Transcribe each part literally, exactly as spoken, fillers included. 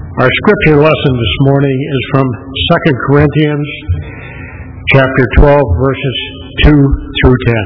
Our scripture lesson this morning is from Second Corinthians chapter twelve, verses two through ten.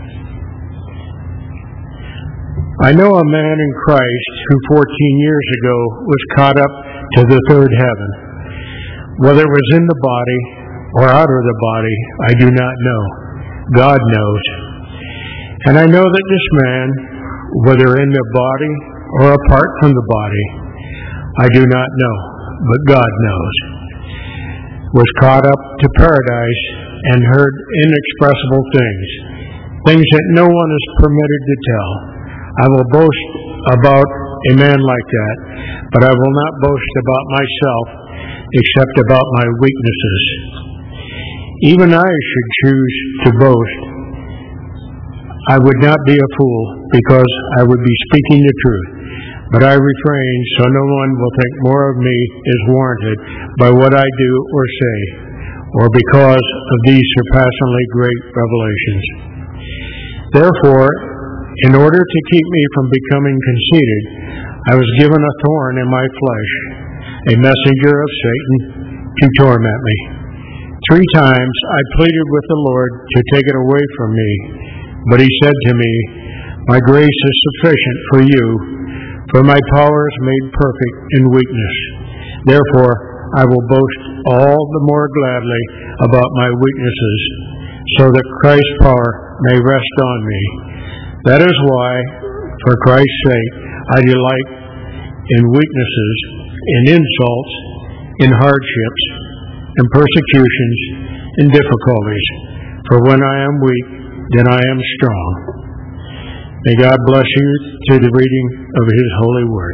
I know a man in Christ who fourteen years ago was caught up to the third heaven. Whether it was in the body or out of the body, I do not know. God knows. And I know that this man, whether in the body or apart from the body, I do not know, but God knows, was caught up to paradise and heard inexpressible things, things that no one is permitted to tell. I will boast about a man like that, but I will not boast about myself except about my weaknesses. Even I should choose to boast. I would not be a fool, because I would be speaking the truth. But I refrain so no one will think more of me is warranted by what I do or say, or because of these surpassingly great revelations. Therefore, in order to keep me from becoming conceited, I was given a thorn in my flesh, a messenger of Satan to torment me. Three times I pleaded with the Lord to take it away from me, but he said to me, "My grace is sufficient for you, for my power is made perfect in weakness. Therefore, I will boast all the more gladly about my weaknesses, so that Christ's power may rest on me. That is why, for Christ's sake, I delight in weaknesses, in insults, in hardships, in persecutions, in difficulties. For when I am weak, then I am strong." May God bless you through the reading of His holy word.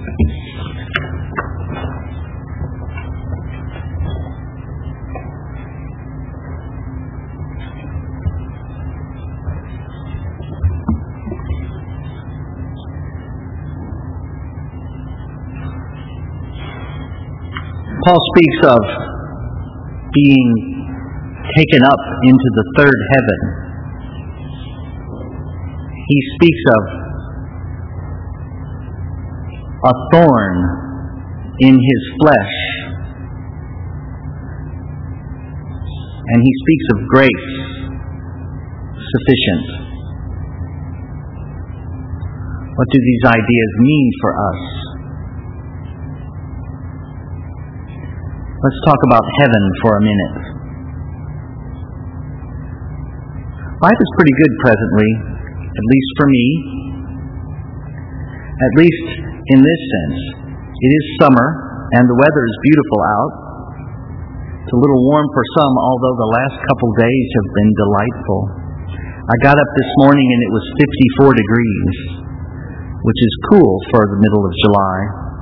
Paul speaks of being taken up into the third heaven. He speaks of a thorn in his flesh. And he speaks of grace sufficient. What do these ideas mean for us? Let's talk about heaven for a minute. Life is pretty good presently. At least for me, at least in this sense. It is summer, and the weather is beautiful out. It's a little warm for some, although the last couple days have been delightful. I got up this morning and it was fifty-four degrees, which is cool for the middle of July.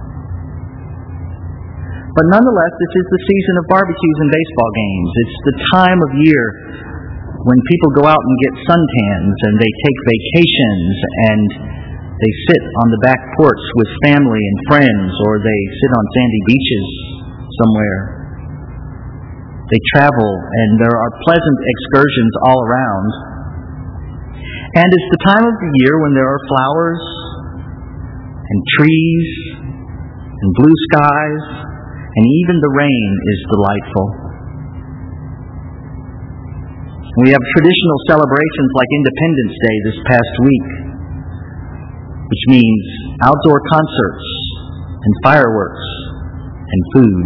But nonetheless, this is the season of barbecues and baseball games. It's the time of year when people go out and get suntans, and they take vacations, and they sit on the back porch with family and friends, or they sit on sandy beaches somewhere. They travel, and there are pleasant excursions all around. And it's the time of the year when there are flowers, and trees, and blue skies, and even the rain is delightful. We have traditional celebrations like Independence Day this past week, which means outdoor concerts and fireworks and food.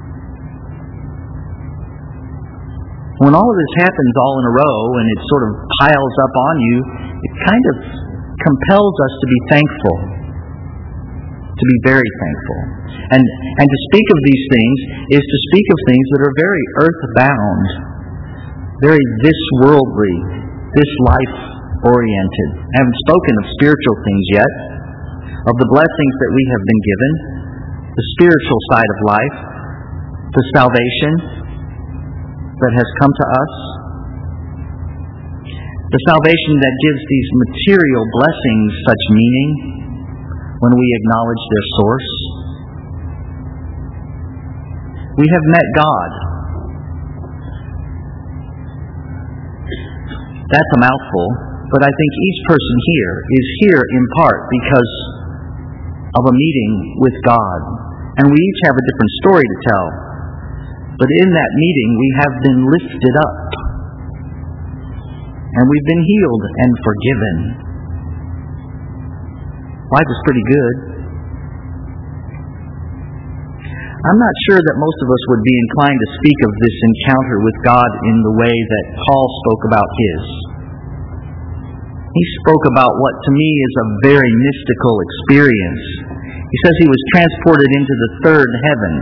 When all of this happens all in a row and it sort of piles up on you, it kind of compels us to be thankful, to be very thankful. And, and to speak of these things is to speak of things that are very earth-bound, very this-worldly, this-life-oriented. I haven't spoken of spiritual things yet, of the blessings that we have been given, the spiritual side of life, the salvation that has come to us, the salvation that gives these material blessings such meaning when we acknowledge their source. We have met God. That's a mouthful, but I think each person here is here in part because of a meeting with God. and we each have a different story to tell. But in that meeting, we have been lifted up, and we've been healed and forgiven. Life is pretty good. I'm not sure that most of us would be inclined to speak of this encounter with God in the way that Paul spoke about his. He spoke about what to me is a very mystical experience. He says he was transported into the third heaven.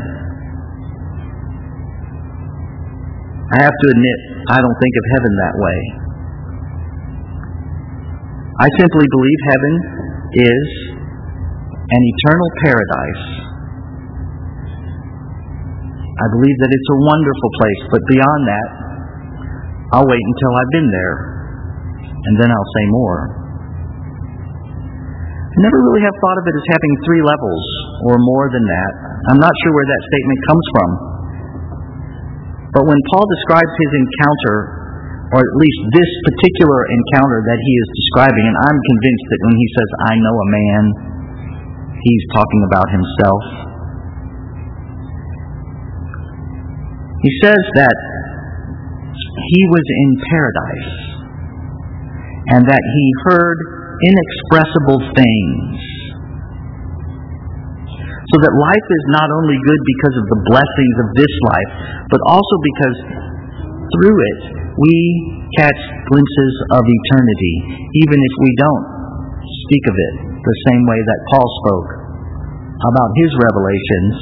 I have to admit, I don't think of heaven that way. I simply believe heaven is an eternal paradise. I believe that it's a wonderful place, but beyond that, I'll wait until I've been there, and then I'll say more. I never really have thought of it as having three levels, or more than that. I'm not sure where that statement comes from. But when Paul describes his encounter, or at least this particular encounter that he is describing, and I'm convinced that when he says, I know a man, he's talking about himself. He says that he was in paradise and that he heard inexpressible things. So that life is not only good because of the blessings of this life, but also because through it we catch glimpses of eternity, even if we don't speak of it the same way that Paul spoke about his revelations.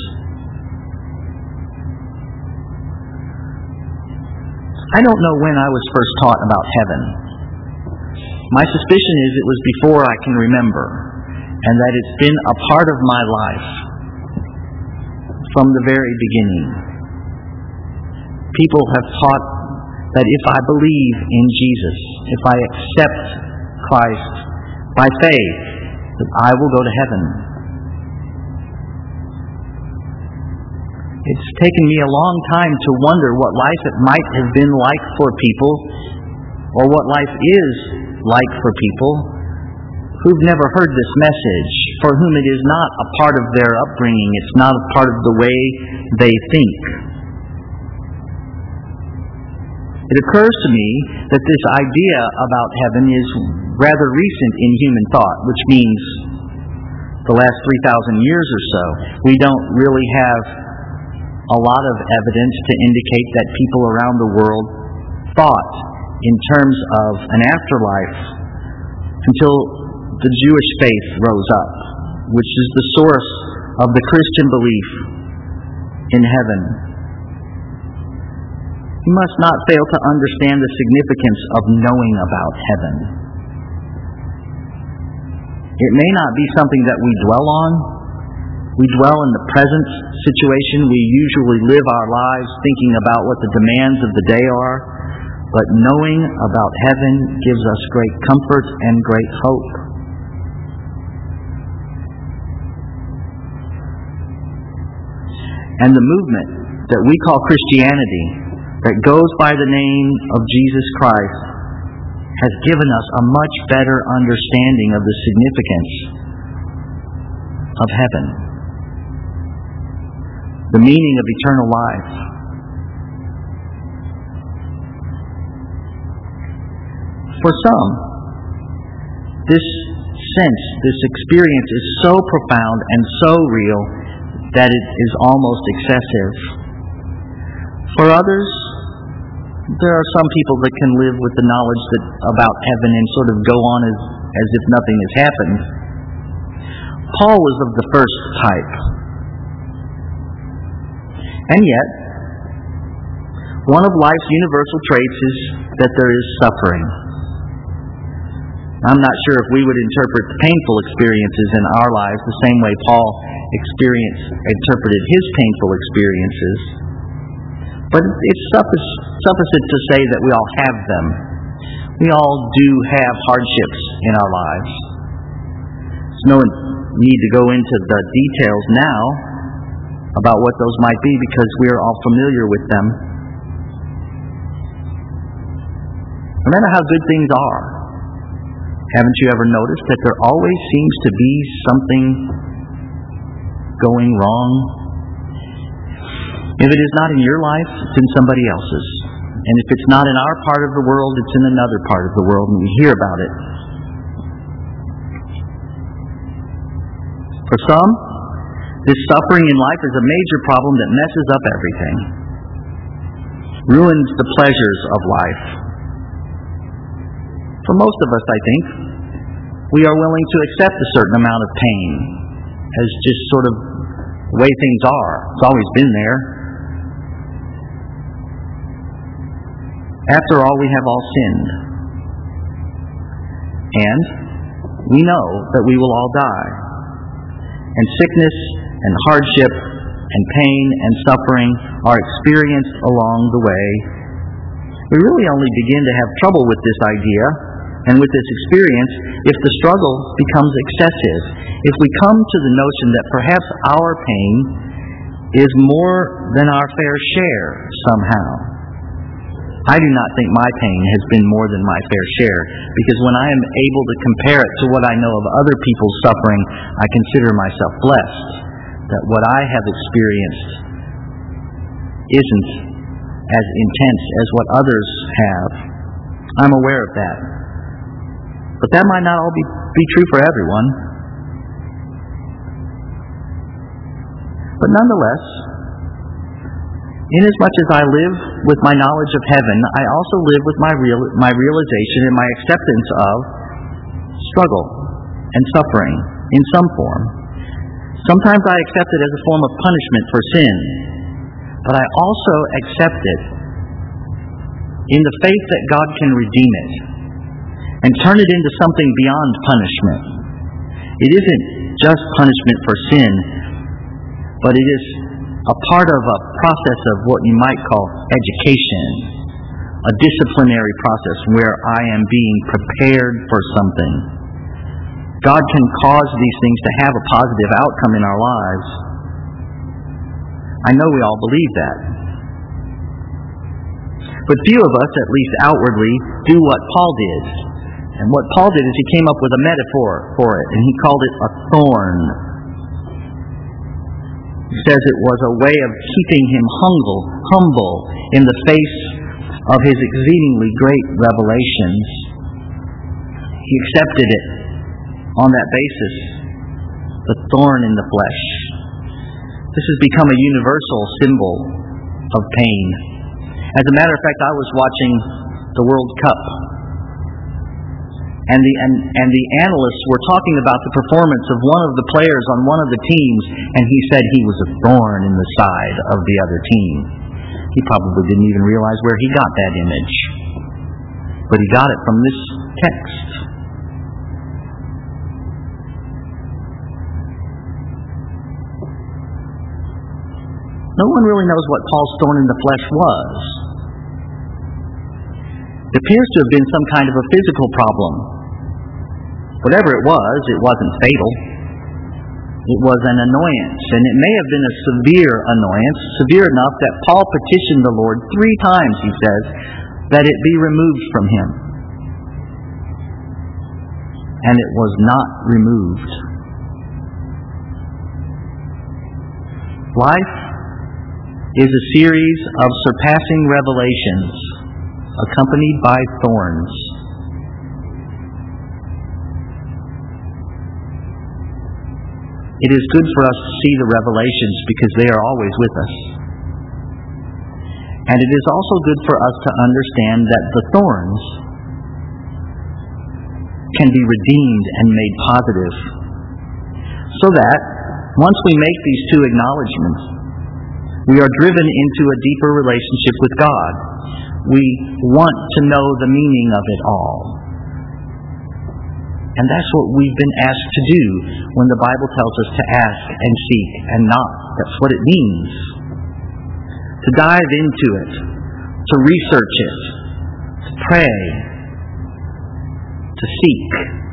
I don't know when I was first taught about heaven. My suspicion is it was before I can remember, and that it's been a part of my life from the very beginning. People have taught that if I believe in Jesus, if I accept Christ by faith, that I will go to heaven. It's taken me a long time to wonder what life it might have been like for people, or what life is like for people who've never heard this message, for whom it is not a part of their upbringing, it's not a part of the way they think. It occurs to me that this idea about heaven is rather recent in human thought, which means the last three thousand years or so. We don't really have a lot of evidence to indicate that people around the world thought in terms of an afterlife until the Jewish faith rose up, which is the source of the Christian belief in heaven. You must not fail to understand the significance of knowing about heaven. It may not be something that we dwell on. We dwell in the present situation. We usually live our lives thinking about what the demands of the day are. But knowing about heaven gives us great comfort and great hope. And the movement that we call Christianity, that goes by the name of Jesus Christ, has given us a much better understanding of the significance of heaven, the meaning of eternal life. For some, this sense, this experience is so profound and so real that it is almost excessive. For others, there are some people that can live with the knowledge that about heaven and sort of go on as, as if nothing has happened. Paul was of the first type. And yet, one of life's universal traits is that there is suffering. I'm not sure if we would interpret the painful experiences in our lives the same way Paul experienced, interpreted his painful experiences. But it's sufficient to say that we all have them. We all do have hardships in our lives. There's no need to go into the details now about what those might be because we are all familiar with them. No matter how good things are, haven't you ever noticed that there always seems to be something going wrong? If it is not in your life, it's in somebody else's. And if it's not in our part of the world, it's in another part of the world, and we hear about it. For some, this suffering in life is a major problem that messes up everything, ruins the pleasures of life. For most of us, I think, we are willing to accept a certain amount of pain as just sort of the way things are. It's always been there. After all, we have all sinned. And we know that we will all die. And sickness and hardship and pain and suffering are experienced along the way. We really only begin to have trouble with this idea and with this experience if the struggle becomes excessive. If we come to the notion that perhaps our pain is more than our fair share somehow. I do not think my pain has been more than my fair share, because when I am able to compare it to what I know of other people's suffering, I consider myself blessed that what I have experienced isn't as intense as what others have. I'm aware of that. But that might not all be, be true for everyone. But nonetheless, inasmuch as I live with my knowledge of heaven, I also live with my real, my realization and my acceptance of struggle and suffering in some form. Sometimes I accept it as a form of punishment for sin, but I also accept it in the faith that God can redeem it and turn it into something beyond punishment. It isn't just punishment for sin, but it is a part of a process of what you might call education, a disciplinary process where I am being prepared for something. God can cause these things to have a positive outcome in our lives. I know we all believe that. But few of us, at least outwardly, do what Paul did. And what Paul did is he came up with a metaphor for it, and he called it a thorn. He says it was a way of keeping him humble, humble in the face of his exceedingly great revelations. He accepted it on that basis, the thorn in the flesh. This has become a universal symbol of pain. As a matter of fact, I was watching the World Cup, and the and, and the analysts were talking about the performance of one of the players on one of the teams, and he said he was a thorn in the side of the other team. He probably didn't even realize where he got that image, but he got it from this text. No one really knows what Paul's thorn in the flesh was. It appears to have been some kind of a physical problem. Whatever it was, it wasn't fatal. It was an annoyance, and it may have been a severe annoyance, severe enough that Paul petitioned the Lord three times, he says, that it be removed from him. And it was not removed. Life is a series of surpassing revelations accompanied by thorns. It is good for us to see the revelations because they are always with us. And it is also good for us to understand that the thorns can be redeemed and made positive. So that, once we make these two acknowledgments, we are driven into a deeper relationship with God. We want to know the meaning of it all. And that's what we've been asked to do when the Bible tells us to ask and seek and knock. That's what it means. To dive into it, to research it, to pray, to seek.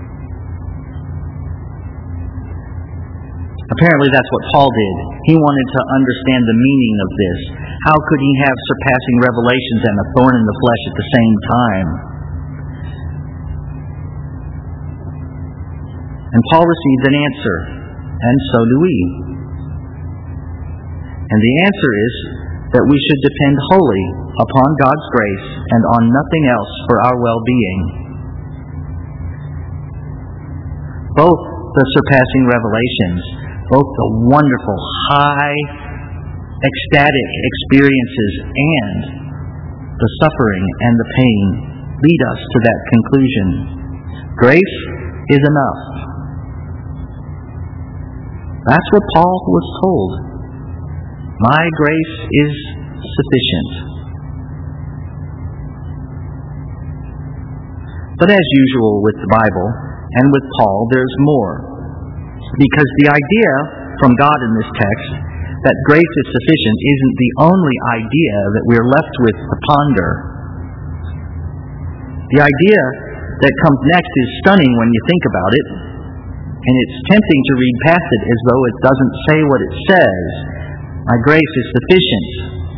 Apparently that's what Paul did. He wanted to understand the meaning of this. How could he have surpassing revelations and a thorn in the flesh at the same time? And Paul received an answer, and so do we. And the answer is that we should depend wholly upon God's grace and on nothing else for our well-being. Both the surpassing revelations, both the wonderful, high, ecstatic experiences and the suffering and the pain lead us to that conclusion. Grace is enough. That's what Paul was told. My grace is sufficient. But as usual with the Bible and with Paul, there's more. Because the idea from God in this text that grace is sufficient isn't the only idea that we're left with to ponder. The idea that comes next is stunning when you think about it, and it's tempting to read past it as though it doesn't say what it says. My grace is sufficient,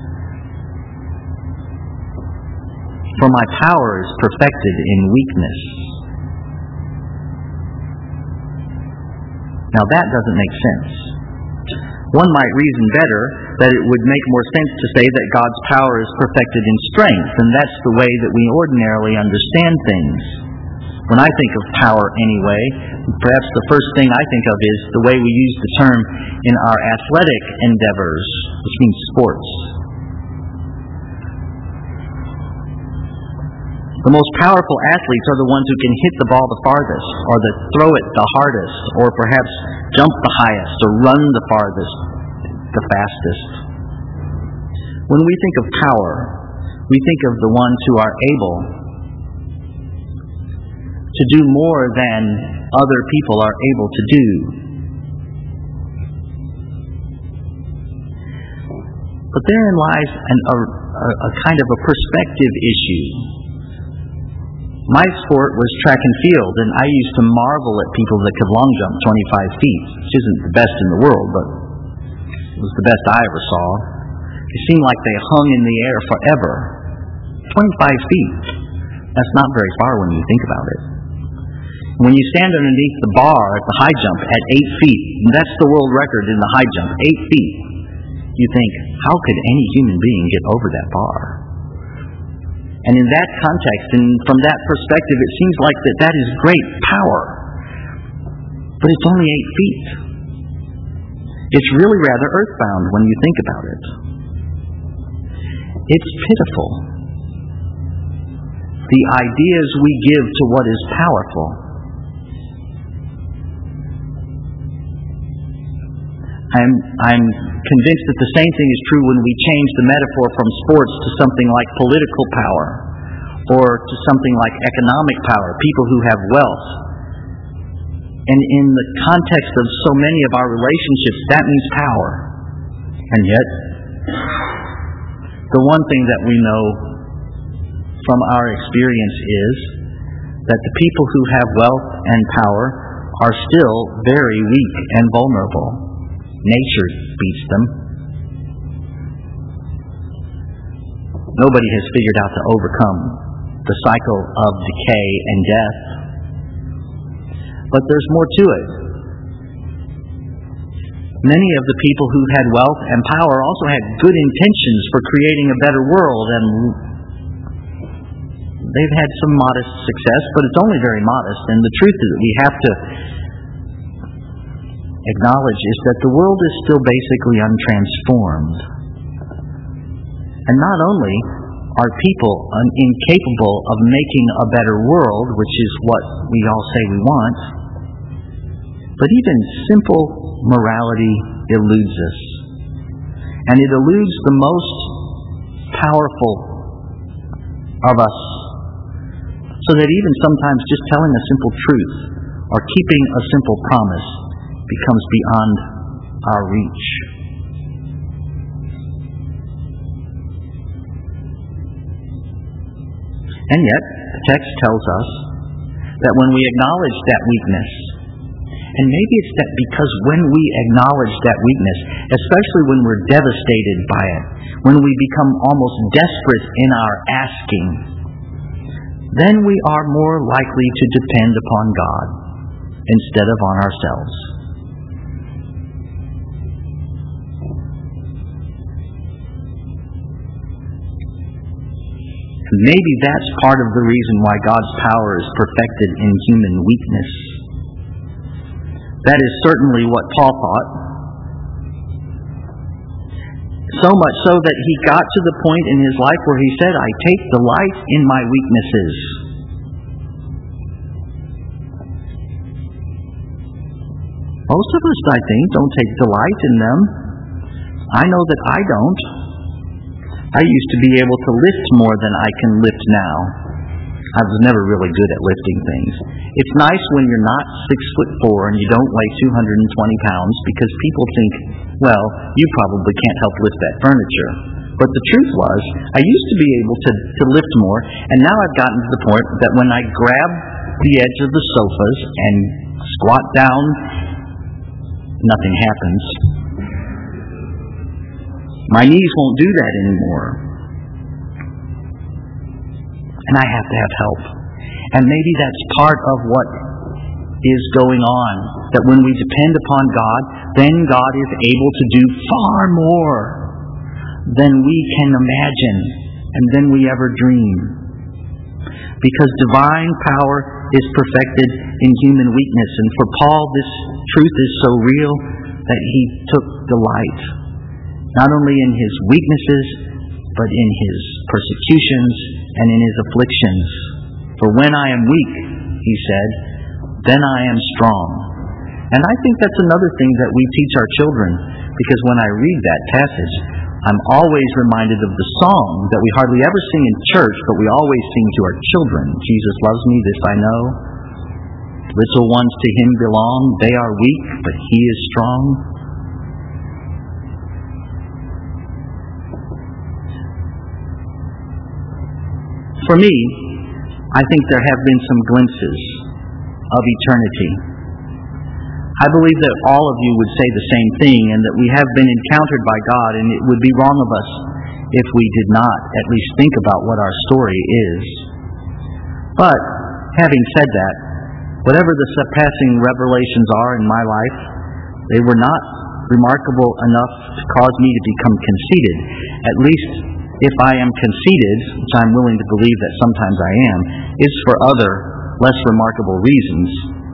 for my power is perfected in weakness. Now that doesn't make sense. One might reason better that it would make more sense to say that God's power is perfected in strength, and that's the way that we ordinarily understand things. When I think of power anyway, perhaps the first thing I think of is the way we use the term in our athletic endeavors, which means sports. The most powerful athletes are the ones who can hit the ball the farthest, or that throw it the hardest, or perhaps jump the highest, or run the farthest, the fastest. When we think of power, we think of the ones who are able to do more than other people are able to do. But therein lies an, a, a kind of a perspective issue. My sport was track and field, and I used to marvel at people that could long jump twenty-five feet, which isn't the best in the world, but it was the best I ever saw. It seemed like they hung in the air forever. twenty-five feet. That's not very far when you think about it. When you stand underneath the bar at the high jump at eight feet, and that's the world record in the high jump, eight feet, you think, how could any human being get over that bar? And in that context, and from that perspective, it seems like that that is great power. But it's only eight feet. It's really rather earthbound when you think about it. It's pitiful. The ideas we give to what is powerful. I'm, I'm convinced that the same thing is true when we change the metaphor from sports to something like political power, or to something like economic power, people who have wealth. And in the context of so many of our relationships, that means power. And yet, the one thing that we know from our experience is that the people who have wealth and power are still very weak and vulnerable. Nature beats them. Nobody has figured out to overcome the cycle of decay and death. But there's more to it. Many of the people who had wealth and power also had good intentions for creating a better world, and they've had some modest success, but it's only very modest. And the truth that we have to acknowledge is that the world is still basically untransformed. And not only are people un- incapable of making a better world, which is what we all say we want, but even simple morality eludes us. And it eludes the most powerful of us, so that even sometimes just telling a simple truth or keeping a simple promise becomes beyond our reach. And yet, the text tells us that when we acknowledge that weakness, and maybe it's that because when we acknowledge that weakness, especially when we're devastated by it, when we become almost desperate in our asking, then we are more likely to depend upon God instead of on ourselves. Maybe that's part of the reason why God's power is perfected in human weakness. That is certainly what Paul thought. So much so that he got to the point in his life where he said, I take delight in my weaknesses. Most of us, I think, don't take delight in them. I know that I don't. I used to be able to lift more than I can lift now. I was never really good at lifting things. It's nice when you're not six foot four and you don't weigh two hundred twenty pounds because people think, well, you probably can't help lift that furniture. But the truth was, I used to be able to, to lift more, and now I've gotten to the point that when I grab the edge of the sofas and squat down, nothing happens. My knees won't do that anymore. And I have to have help. And maybe that's part of what is going on. That when we depend upon God, then God is able to do far more than we can imagine and than we ever dream. Because divine power is perfected in human weakness. And for Paul, this truth is so real that he took delight, not only in his weaknesses, but in his persecutions and in his afflictions. For when I am weak, he said, then I am strong. And I think that's another thing that we teach our children, because when I read that passage, I'm always reminded of the song that we hardly ever sing in church, but we always sing to our children. Jesus loves me, this I know. Little ones to him belong. They are weak, but he is strong. For me, I think there have been some glimpses of eternity. I believe that all of you would say the same thing, and that we have been encountered by God, and it would be wrong of us if we did not at least think about what our story is. But, having said that, whatever the surpassing revelations are in my life, they were not remarkable enough to cause me to become conceited. At least, if I am conceited, which I'm willing to believe that sometimes I am, it's for other, less remarkable reasons.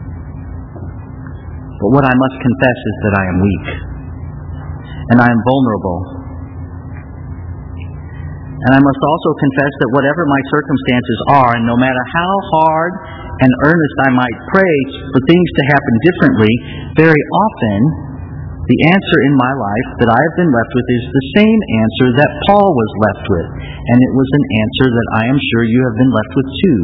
But what I must confess is that I am weak. And I am vulnerable. And I must also confess that whatever my circumstances are, and no matter how hard and earnest I might pray for things to happen differently, very often the answer in my life that I have been left with is the same answer that Paul was left with. And it was an answer that I am sure you have been left with too.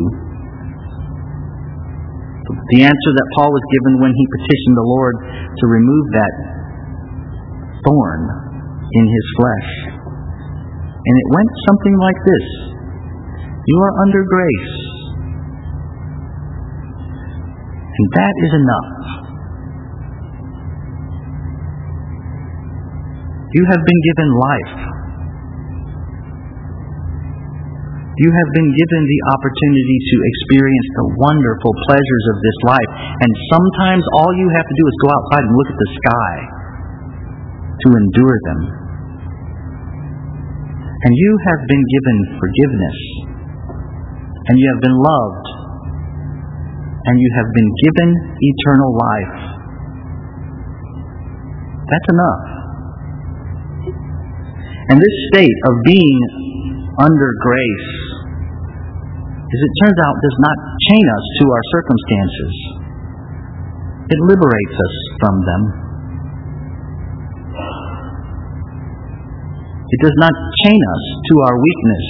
The answer that Paul was given when he petitioned the Lord to remove that thorn in his flesh. And it went something like this. You are under grace. And that is enough. You have been given life. You have been given the opportunity to experience the wonderful pleasures of this life. And sometimes all you have to do is go outside and look at the sky to endure them. And you have been given forgiveness. And you have been loved. And you have been given eternal life. That's enough. And this state of being under grace, as it turns out, does not chain us to our circumstances. It liberates us from them. It does not chain us to our weakness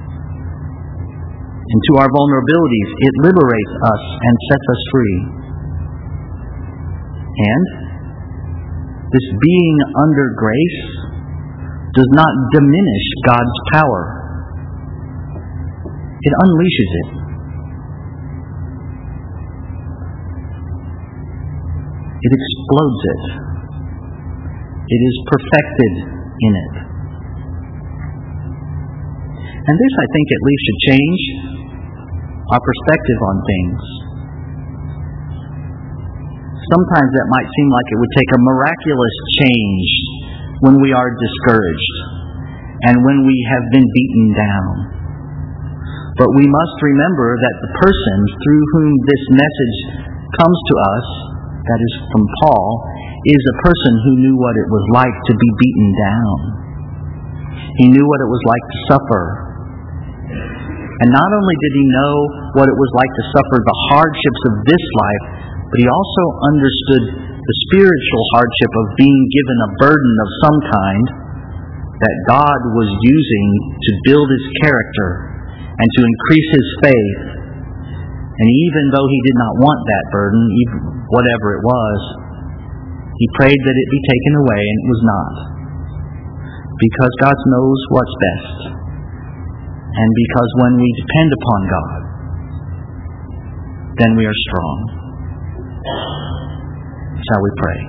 and to our vulnerabilities. It liberates us and sets us free. And this being under grace does not diminish God's power. It unleashes it. It explodes it. It is perfected in it. And this, I think, at least should change our perspective on things. Sometimes that might seem like it would take a miraculous change when we are discouraged and when we have been beaten down. But we must remember that the person through whom this message comes to us, that is from Paul, is a person who knew what it was like to be beaten down. He knew what it was like to suffer. And not only did he know what it was like to suffer the hardships of this life, but he also understood the spiritual hardship of being given a burden of some kind that God was using to build his character and to increase his faith. And even though he did not want that burden, even whatever it was, he prayed that it be taken away, and it was not. Because God knows what's best. And because when we depend upon God, then we are strong. Shall we pray?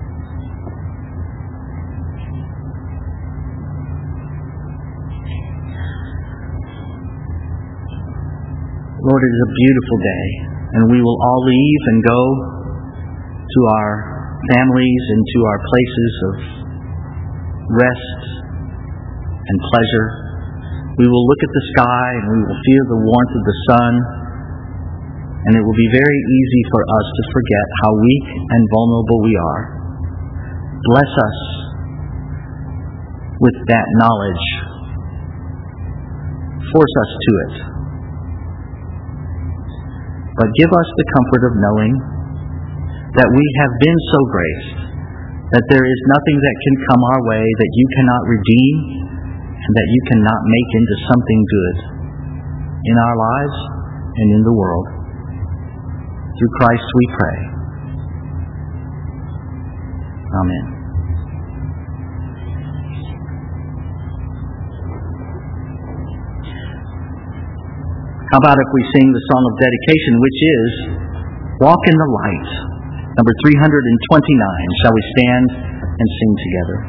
Lord, it is a beautiful day, and we will all leave and go to our families and to our places of rest and pleasure. We will look at the sky and we will feel the warmth of the sun, and it will be very easy for us to forget how weak and vulnerable we are. Bless us with that knowledge. Force us to it. But give us the comfort of knowing that we have been so graced that there is nothing that can come our way that you cannot redeem and that you cannot make into something good in our lives and in the world. Through Christ we pray. Amen. How about if we sing the song of dedication, which is Walk in the Light, number three hundred twenty-nine. Shall we stand and sing together?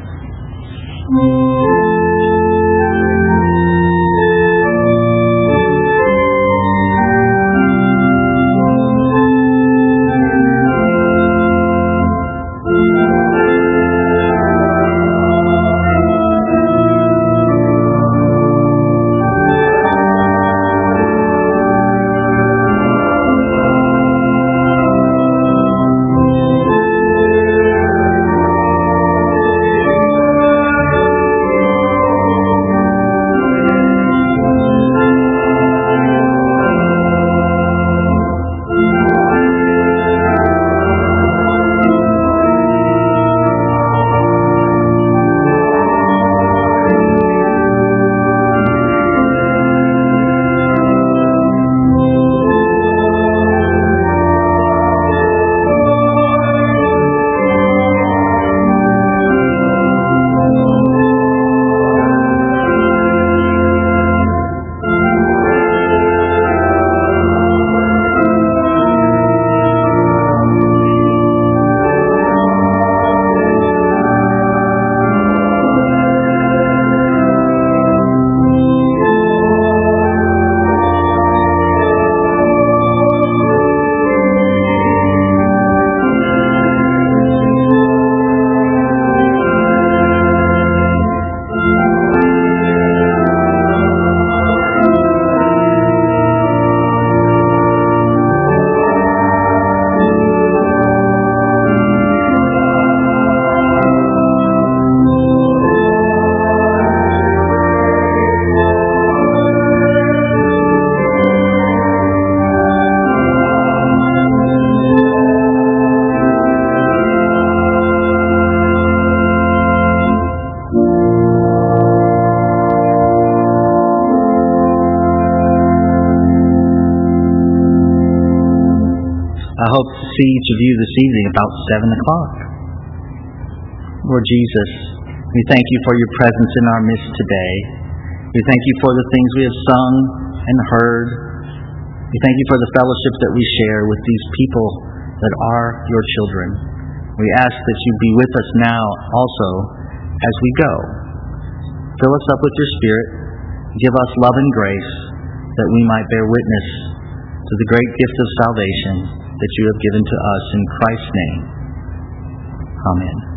I hope to see each of you this evening about seven o'clock. Lord Jesus, we thank you for your presence in our midst today. We thank you for the things we have sung and heard. We thank you for the fellowship that we share with these people that are your children. We ask that you be with us now also as we go. Fill us up with your Spirit. Give us love and grace that we might bear witness to the great gift of salvation that you have given to us in Christ's name. Amen.